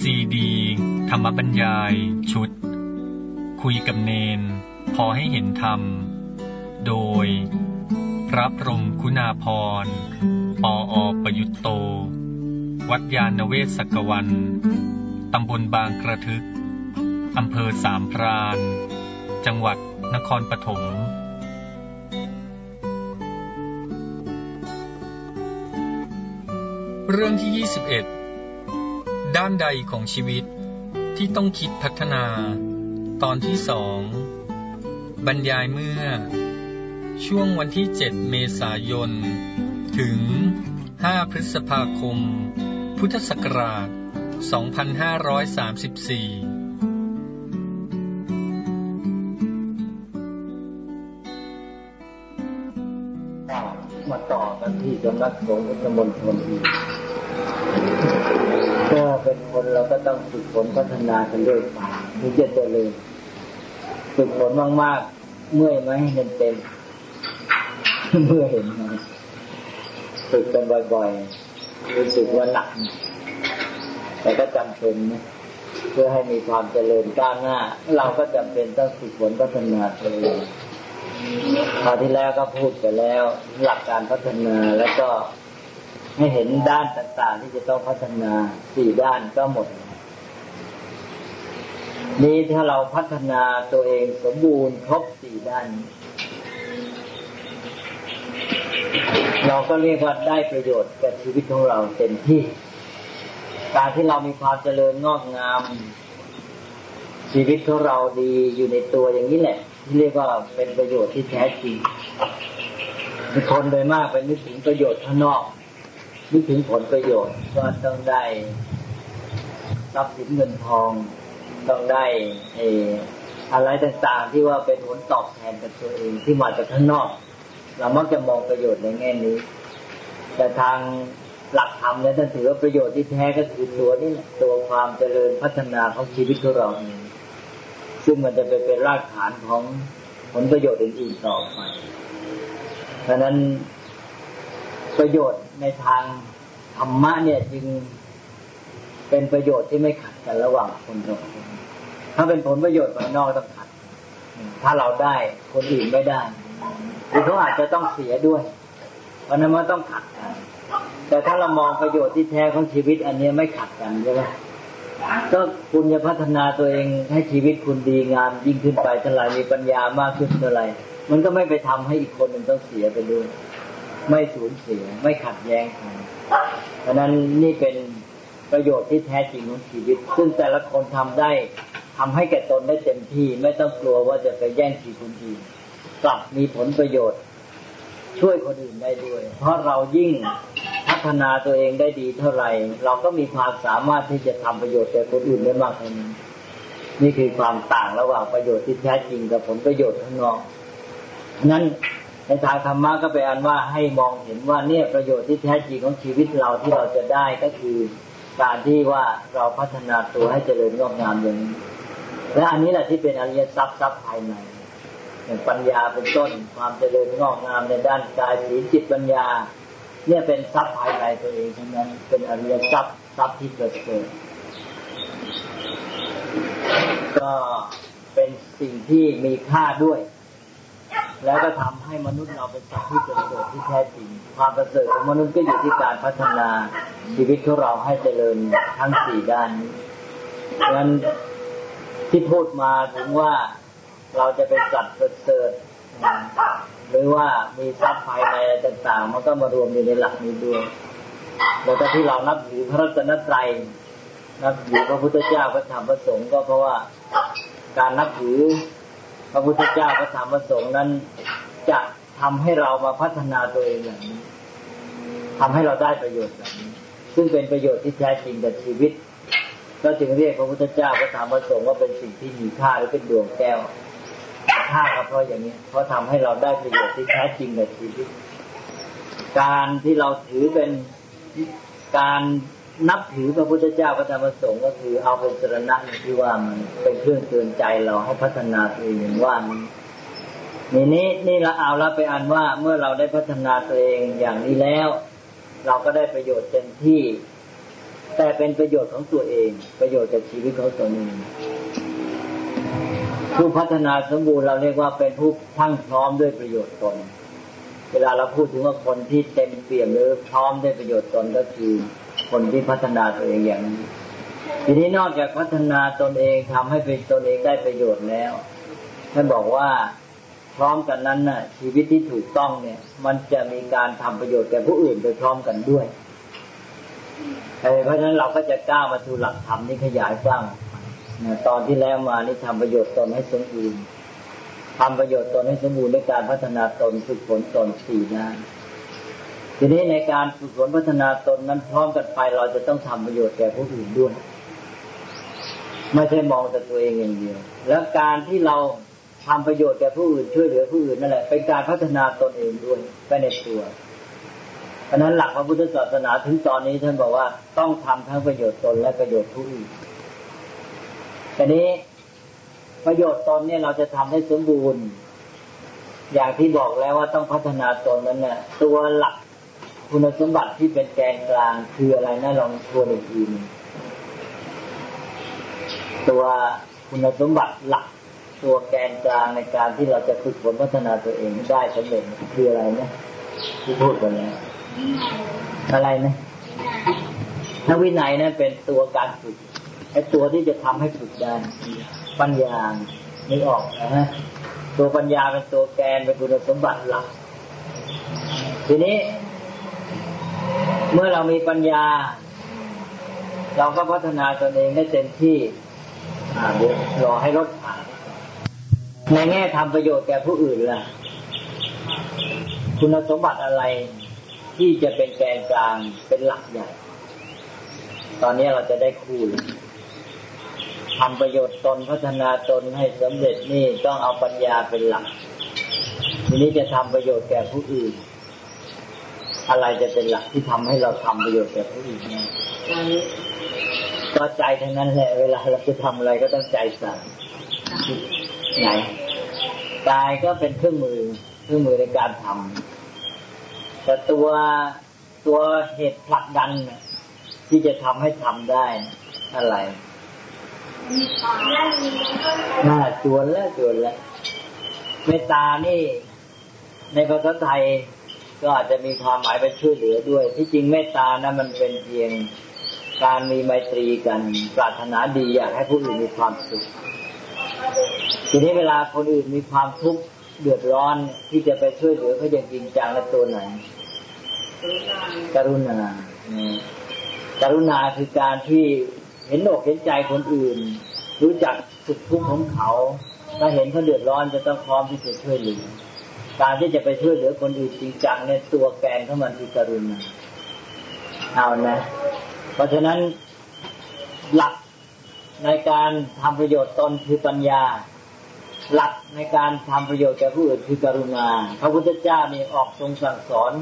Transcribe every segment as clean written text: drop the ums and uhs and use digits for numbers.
ซีดีธรรมบรรยายชุดคุยกับเนนพอให้เห็นธรรมโดยพระพรหมคุณาภรณ์ปอ.ประยุตโตวัดยานเวศกวันตำบลบางกระทึกอำเภอสามพรานจังหวัดนครปฐมเรื่องที่21ด้านใดของชีวิตที่ต้องคิดพัฒนาตอนที่2บรรยายเมื่อช่วงวันที่7เมษายนถึง5พฤษภาคมพุทธศักราช2534 มาต่อกันที่สำนักสงฆ์พุทธมณฑลอีกก็เป็นคนเราก็ต้องฝึกฝนพัฒนากันด้วยไปถึงจะเจริญฝึกฝนมากๆเมื่อยไหมให้เต็มเมื่อยนะฝึกกันบ่อยๆรู้สึกว่าหนักแต่ก็จำเป็นนะเพื่อให้มีความเจริญก้าวหน้าเราก็จำเป็นต้องฝึกฝนพัฒนาตัวเองคราวที่แล้วก็พูดไปแล้วหลักการพัฒนาแล้วก็ให้เห็นด้านต่างๆที่จะต้องพัฒนา4ด้านก็หมดนี้ถ้าเราพัฒนาตัวเองสมบูรณ์ครบ4ด้านเราก็เรียกว่าได้ประโยชน์กับชีวิตของเราเต็มที่การที่เรามีความเจริญงอกงามชีวิตของเราดีอยู่ในตัวอย่างนี้แหละที่เรียกว่าเป็นประโยชน์ที่แท้จริงคนโดยมากไปนึกถึงประโยชน์ข้างนอกนึกถึงผลประโยชน์ว่าต้องได้ทรัพย์สินเงินทองต้องได้อะไรต่างๆที่ว่าเป็นผลตอบแทนกับตัวเองที่มาจากข้างนอกเรามักจะมองประโยชน์ในแง่นี้แต่ทางหลักธรรมเนี่ยท่านถือว่าประโยชน์ที่แท้ก็คือตัวนี้ตัวความเจริญพัฒนาของชีวิตของเราเองซึ่งมันจะเป็นรากฐานของผลประโยชน์อื่นๆต่อไปเพราะนั้นประโยชน์ในทางธรรมะเนี่ยจึงเป็นประโยชน์ที่ไม่ขัดกันระหว่างคนสองคนถ้าเป็นผลประโยชน์ภายนอกต้องขัดถ้าเราได้คนอื่นไม่ได้หรือเขาอาจจะต้องเสียด้วยเพราะนั้นมันต้องขัดกันแต่ถ้าเรามองประโยชน์ที่แท้ของชีวิตอันนี้ไม่ขัดกันใช่ไหมก็คุณจะพัฒนาตัวเองให้ชีวิตคุณดีงามยิ่งขึ้นไปเท่าไหร่มีปัญญามากขึ้นเท่าไหร่มันก็ไม่ไปทำให้อีกคนหนึ่งต้องเสียไปด้วยไม่สูญเสียไม่ขัดแย้งกันเพราะนั้นนี่เป็นประโยชน์ที่แท้จริงของชีวิตซึ่งแต่ละคนทำได้ทำให้แก่ตนได้เต็มที่ไม่ต้องกลัวว่าจะไปแย่งชีวิตคนอื่นกลับมีผลประโยชน์ช่วยคนอื่นได้ด้วยเพราะเรายิ่งพัฒนาตัวเองได้ดีเท่าไหร่เราก็มีความสามารถที่จะทำประโยชน์แก่คนอื่นได้มากเท่านั้นนี่คือความต่างระหว่างประโยชน์ที่แท้จริงกับผลประโยชน์ข้างนอกนั้นในทางธรรมะก็เป็นอันว่าให้มองเห็นว่าเนี่ยประโยชน์ที่แท้จริงของชีวิตเราที่เราจะได้ก็คือการที่ว่าเราพัฒนาตัวให้เจริญงอกงามอย่างนี้และอันนี้แหละที่เป็นอริยทรัพย์ภายในอย่างปัญญาเป็นต้นความเจริญงอกงามในด้านกายศีลจิตปัญญาเนี่ยเป็นทรัพย์ภายในตัวเองทั้งนั้นเป็นอริยทรัพย์ที่เกิดก็เป็นสิ่งที่มีค่าด้วยแล้วก็ทำให้มนุษย์เราเป็นสัตว์ที่ประเสริฐที่แท้จริงความประเสริฐของมนุษย์ก็อยู่ที่การพัฒนาชีวิตของเราให้เจริญทั้ง4ด้านนี้ดังนั้นที่พูดมาถึงว่าเราจะเป็นสัตว์ประเสริฐหรือว่ามีทรัพย์ภายในต่างๆมันก็มารวมอยู่ในหลักนี้ด้วยแล้วก็ที่เรานับถือพระรัตนตรัยนับถือพระพุทธเจ้าพระธรรมพระสงฆ์ก็เพราะว่าการนับถือพระพุทธเจ้าพระธรรมพระสงฆ์นั้นจะทำให้เรามาพัฒนาตัวเองอย่างนี้ทำให้เราได้ประโยชน์แบบนี้ซึ่งเป็นประโยชน์ที่แท้จริงกับชีวิตก็จึงเรียกพระพุทธเจ้าพระธรรมพระสงฆ์ว่าเป็นสิ่งที่มีค่าหรือเป็นดวงแก้วค่าก็เพราะอย่างนี้เพราะทำให้เราได้ประโยชน์ที่แท้จริงในชีวิตการที่เราถือเป็นการนับถือพระพุทธเจ้าพระธรรมพระสงฆ์ก็คือเอาเป็นสรณะที่ว่ามันเป็นเครื่องเตือนใจเราให้พัฒนาตัวเองว่านี่เราเอาแล้วไปอันว่าเมื่อเราได้พัฒนาตัวเองอย่างนี้แล้วเราก็ได้ประโยชน์เต็มที่แต่เป็นประโยชน์ของตัวเองประโยชน์จากชีวิตของตนเองผู้พัฒนาสมบูรณ์เราเรียกว่าเป็นผู้พรั่งพร้อมด้วยประโยชน์ตนเวลาเราพูดถึงว่าคนที่เต็มเปี่ยมหรือพร้อมด้วยประโยชน์ตนก็คือคนที่พัฒนาตัวเองอย่างนี้ทีนี้นอกจากพัฒนาตนเองทำให้เป็นตนเองได้ประโยชน์แล้วท่านบอกว่าพร้อมกันนั้นน่ะชีวิตที่ถูกต้องเนี่ยมันจะมีการทำประโยชน์แก่ผู้อื่นโดยพร้อมกันด้วยเพราะฉะนั้นเราก็จะก้าวมาสู่หลักธรรมที่ขยายกว้างตอนที่แล้วมานี่ทำประโยชน์ตนให้สมบูรณ์ทำประโยชน์ตนให้สมบูรณ์ด้วยการพัฒนาตนฝึกฝนตน4ด้านทีนี้ในการฝึกฝนพัฒนาตนนั้นพร้อมกันไปเราจะต้องทำประโยชน์แก่ผู้อื่นด้วยไม่ใช่มองแต่ตัวเองอย่างเดียวแล้วการที่เราทำประโยชน์แก่ผู้อื่นช่วยเหลือผู้อื่นนั่นแหละเป็นการพัฒนาตนเองด้วยไปในตัวเพราะนั้นหลักพระพุทธศาสนาถึงตอนนี้ท่านบอกว่าต้องทำทั้งประโยชน์ตนและประโยชน์ผู้อื่นทีนี้ประโยชน์ตนเนี่ยเราจะทำให้สมบูรณ์อย่างที่บอกแล้วว่าต้องพัฒนาตนนั้นน่ะตัวหลักคุณสมบัติที่เป็นแกนกลางคืออะไรนะลองทวนอีกทีนึงตัวคุณสมบัติหลักตัวแกนกลางในการที่เราจะฝึกฝนพัฒนาตัวเองได้สำเร็จคืออะไรนะที่พูดกันแล้วอะไรนะถ้าวินัยนั้นเป็นตัวการฝึกไอ้ตัวที่จะทำให้ฝึกได้ปัญญาไม่ออกนะฮะตัวปัญญาเป็นตัวแกนเป็นคุณสมบัติหลักทีนี้เมื่อเรามีปัญญาเราก็พัฒนาตนเองได้เต็มที่เดี๋ยวรอให้รถผ่านในแง่ทำประโยชน์แก่ผู้อื่นล่ะคุณสมบัติอะไรที่จะเป็นแกนกลางเป็นหลักใหญ่ตอนนี้เราจะได้คู่ทำประโยชน์ตนพัฒนาตนให้สำเร็จนี่ต้องเอาปัญญาเป็นหลักทีนี้จะทำประโยชน์แก่ผู้อื่นอะไรจะเป็นหลักที่ทำให้เราทำประโยชน์แก่ผู้อื่นเนี่ยก็ใจทั้งนั้นแหละเวลาเราจะทำอะไรก็ต้องใจสั่นไหนกายก็เป็นเครื่องมือในการทำแต่ตัวเหตุผลักดันที่จะทำให้ทำได้อะไรจวนแล้วเมตตานี่ในภาษาไทยก็อาจจะมีความหมายเป็นช่วยเหลือด้วยที่จริงเมตตานะมันเป็นเพียงการมีไมตรีกันปรารถนาดีอยากให้ผู้อื่นมีความสุขทีนี้เวลาคนอื่นมีความทุกข์เดือดร้อนที่จะไปช่วยเหลือเขาอย่างจริงจังและตัวไหนกรุณาคือการที่เห็นอกเห็นใจคนอื่นรู้จักสุขทุกข์ของเขาถ้าเห็นเขาเดือดร้อนจะต้องพร้อมที่จะช่วยเหลือการที่จะไปช่วยเหลือคนอื่นจริงจังในตัวแกนของมันคือกรุณาเอานะเพราะฉะนั้นหลักในการทำประโยชน์ตนคือปัญญาหลักในการทำประโยชน์แก่ผู้อื่นคือกรุณาพระพุทธเจ้านี่ออกทรงสั่งสอน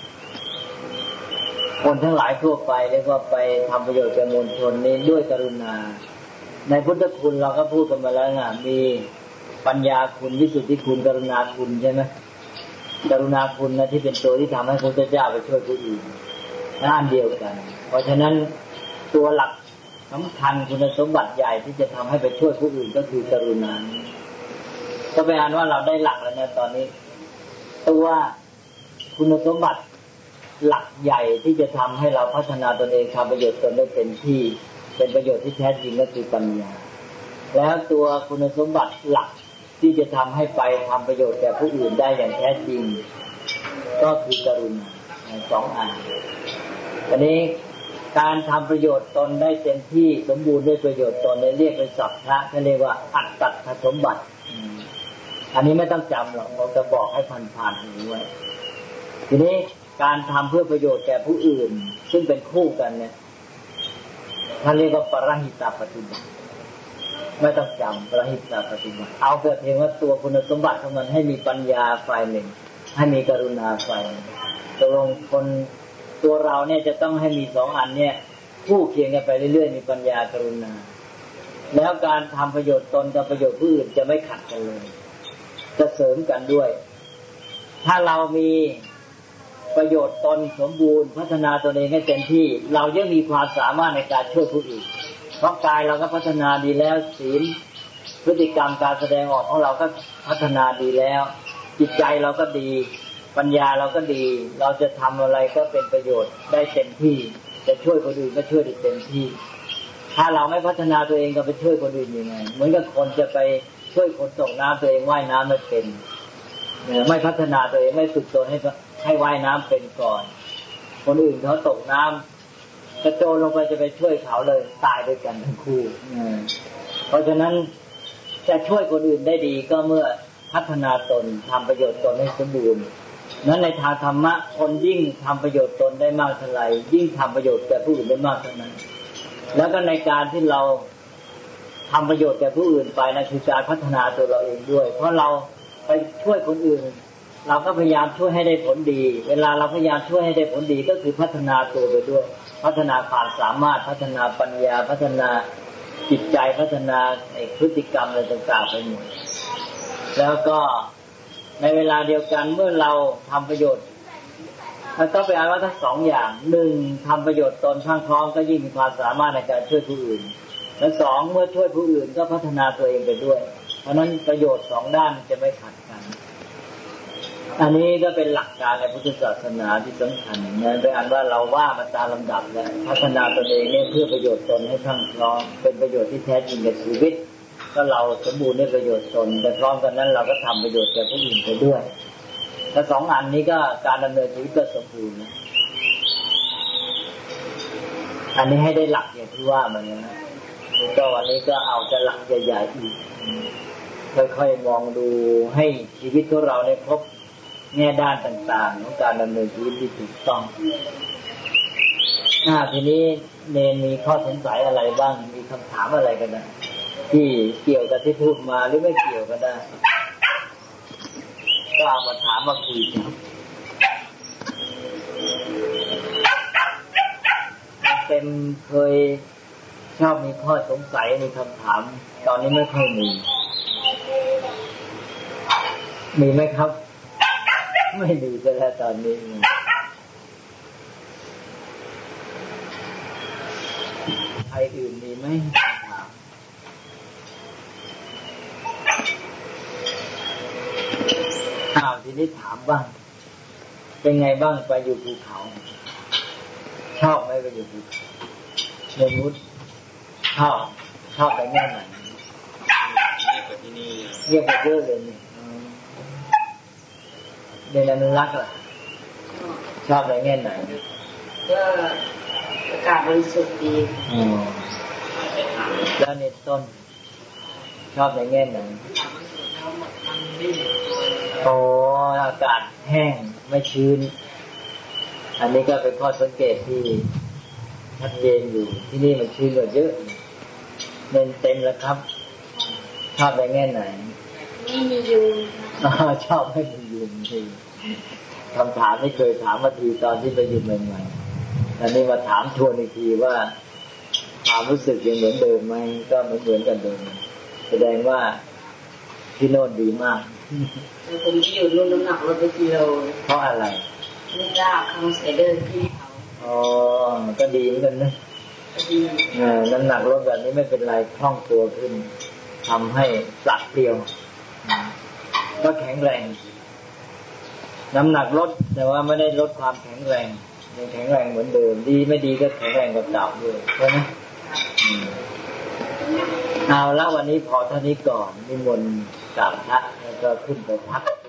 คนทั้งหลายทั่วไปเรียกว่าไปทำประโยชน์แก่มวลชนนี้ด้วยกรุณาในพุทธคุณเราก็พูดกันมาแล้วนะมีปัญญาคุณวิสุทธิคุณกรุณาคุณใช่ไหมกรุณาคุณนะที่เป็นตัวที่ทำให้พระพุทธเจ้าไปช่วยผู้อื่นนั่นเดียวกันเพราะฉะนั้นตัวหลักสำคัญคุณสมบัติใหญ่ที่จะทำให้ไปช่วยผู้อื่นก็คือกรุณาก็เป็นอันว่าเราได้หลักแล้วนะตอนนี้ตัวคุณสมบัติหลักใหญ่ที่จะทำให้เราพัฒนาตนเองทำประโยชน์ตนได้เต็มที่เป็นประโยชน์ที่แท้จริงก็คือปัญญาแล้วตัวคุณสมบัติหลักที่จะทำให้ไปทำประโยชน์แก่ผู้อื่นได้อย่างแท้จริงก็คือกรุณาสองอันอันนี้การทำประโยชน์ตนได้เต็มที่สมบูรณ์ด้วยประโยชน์ตนในเรียกเป็นศัพท์พระเขาเรียกว่าอัตตสมบัติอันนี้ไม่ต้องจำหรอกเราจะบอกให้ผ่านๆหูไว้ทีนี้การทำเพื่อประโยชน์แก่ผู้อื่นซึ่งเป็นคู่กันเนี่ยท่านเรียกว่าปรหิตปฏิบัติไม่ต้องจำปรหิตปฏิบัติเอาแต่เพียงว่าตัวคุณสมบัติของมันให้มีปัญญาฝ่ายหนึ่งให้มีกรุณาฝ่ายหนึ่งตกลงคนตัวเราเนี่ยจะต้องให้มีสองอันเนี่ยคู่เคียงกันไปเรื่อยๆมีปัญญากรุณาแล้วการทำประโยชน์ตนกับประโยชน์ผู้อื่นจะไม่ขัดกันเลยจะเสริมกันด้วยถ้าเรามีปประโยชน์ตนสมบูรณ์พัฒนาตัวเองให้เต็มที่เรายังมีความสามารถในการช่วยผู้อื่นเพราะกายเราก็พัฒนาดีแล้วศีลพฤติกรรมการแสดงออกของเราก็พัฒนาดีแล้วจิตใจเราก็ดีปัญญาเราก็ดีเราจะทำอะไรก็เป็นประโยชน์ได้เต็มที่จะช่วยคนอื่นก็ช่วยได้เต็มที่ถ้าเราไม่พัฒนาตัวเองก็ไปช่วยคนอื่นยังไงเหมือนกับคนจะไปช่วยคนตกน้ำตัวเองว่ายน้ำไม่เป็นไม่พัฒนาตัวเองไม่ฝึกตนให้ว่ายน้ำเป็นก่อนคนอื่นเขาตกน้ำกระโจนลงไปจะไปช่วยเขาเลยตายด้วยกันทั้งคู่เพราะฉะนั้นจะช่วยคนอื่นได้ดีก็เมื่อพัฒนาตนทำประโยชน์ตนให้สมบูรณ์นั้นในทางธรรมะคนยิ่งทำประโยชน์ตนได้มากเท่าไหร่ยิ่งทำประโยชน์แก่ผู้อื่นได้มากเท่านั้นแล้วก็ในการที่เราทำประโยชน์แก่ผู้อื่นไปนะคือการพัฒนาตัวเราเองด้วยเพราะเราไปช่วยคนอื่นเราก็พยายามช่วยให้ได้ผลดีเวลาเราพยายามช่วยให้ได้ผลดีก็คือพัฒนาตัวไปด้วยพัฒนาความสามารถพัฒนาปัญญาพัฒนาจิตใจพัฒนาพฤติกรรมอะไรต่างๆไปหมดแล้วก็ในเวลาเดียวกันเมื่อเราทำประโยชน์มันต้องเป็นอันว่าทั้งสองอย่างหนึ่งทำประโยชน์ตนทั้งพร้อมก็ยิ่งมีความสามารถในการช่วยผู้อื่นและสองเมื่อช่วยผู้อื่นก็พัฒนาตัวเองไปด้วยเพราะนั้นประโยชน์สองด้านจะไม่ขัดกันอันนี้ก็เป็นหลักการในพุทธศาสนาที่สำคัญนะเป็นอันว่าเราว่ามาตามลำดับแล้วพัฒนาตัวเองเนี่ยเพื่อประโยชน์ตนให้ทั้งพร้อมเป็นประโยชน์ที่แท้จริงในชีวิตก็เราสมบูรณ์ด้วยประโยชน์ตนแต่พร้อมกันนั้นเราก็ทำประโยชน์แก่ผู้อื่นไปด้วยถ้าสองอันนี้ก็การดำเนินชีวิตก็สมบูรณ์นะอันนี้ให้ได้หลักอย่างที่ว่ามันนะก็วันนี้ก็เอาจะหลักใหญ่ๆอีกค่อยๆมองดูให้ชีวิตของเราได้พบแง่ด้านต่างๆของการดำเนินชีวิตที่ถูกต้องทีนี้เนนมีข้อสงสัยอะไรบ้างมีคำถามอะไรกันนะที่เกี่ยวกับที่พูดมาหรือไม่เกี่ยวก็ได้ก็เอามาถามมาคุยกันเต็มเคยชอบมีข้อสงสัยมีคำถามตอนนี้ไม่ค่อยมีไหมครับไม่มีซะแล้วตอนนี้ใครอื่นมีไหมทีนี้ถามบ้างเป็นไงบ้างไปอยู่ภูเขาชอบไหมไปอยู่ภูเขาในมุดชอบไปแง่ไหนเรียกไปเยอะเลยในอนุรักษ์ล่ะชอบไปแง่ไหนก็อากาศบริสุทธิ์ดีแล้วในต้นชอบในแง่ไหนอากาศแห้งไม่ชื้นอันนี้ก็เป็นข้อสังเกตที่ชัดเจนอยู่ที่นี่มันชื้นกว่าเยอะเน้นเต็มแล้วครับชอบในแง่ไหนไม่มียุงชอบไม่มียุงทีคำถามไม่เคยถามมาทีตอนที่ไปอยู่ใหม่ๆอันนี้มาถามทวนอีกทีว่าความรู้สึกยังเหมือนเดิมไหมก็เหมือนกันเดิมแสดงว่าที่โน่นดีมากผมที่อยู่นู่นน้ำหนักลดไปกิโลเพราะอะไรไม่ทราบคำเสด็จที่เขาก็ดีเหมือนกันนะน้ำหนักลดแบบนี้ไม่เป็นไรคล่องตัวขึ้นทำให้ปลัดเปลี่ยวก็แข็งแรงน้ำหนักลดแต่ว่าไม่ได้ลดความแข็งแรงยังแข็งแรงเหมือนเดิมดีไม่ดีก็แข็งแรงกว่าเก่าด้วยใช่ไหมเอาละวันนี้พอเท่านี้ก่อนนิมนต์กราบพระแล้วก็ขึ้นไปพัก